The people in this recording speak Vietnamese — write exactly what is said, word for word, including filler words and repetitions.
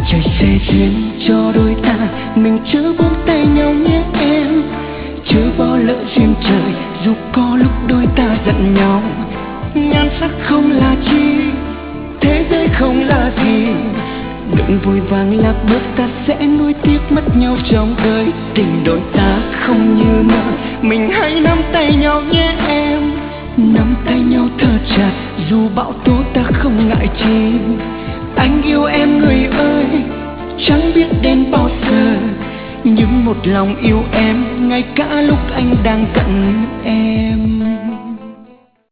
trời sẽ duyên cho đôi ta, mình chớ buông tay nhau nhé em, chớ bỏ lỡ duyên trời dù có lúc đôi ta giận nhau. Nhan sắc không là chi, thế giới không là gì, đừng vội vàng lạc bước, ta sẽ nuối tiếc mất nhau trong đời. Tình đôi ta không như mơ, mình hãy nắm tay nhau nhé em, nắm tay nhau thơ chặt dù bão tố ta không ngại chi. Anh yêu em người ơi, chẳng biết đến bao giờ, nhưng một lòng yêu em ngay cả lúc anh đang cận em.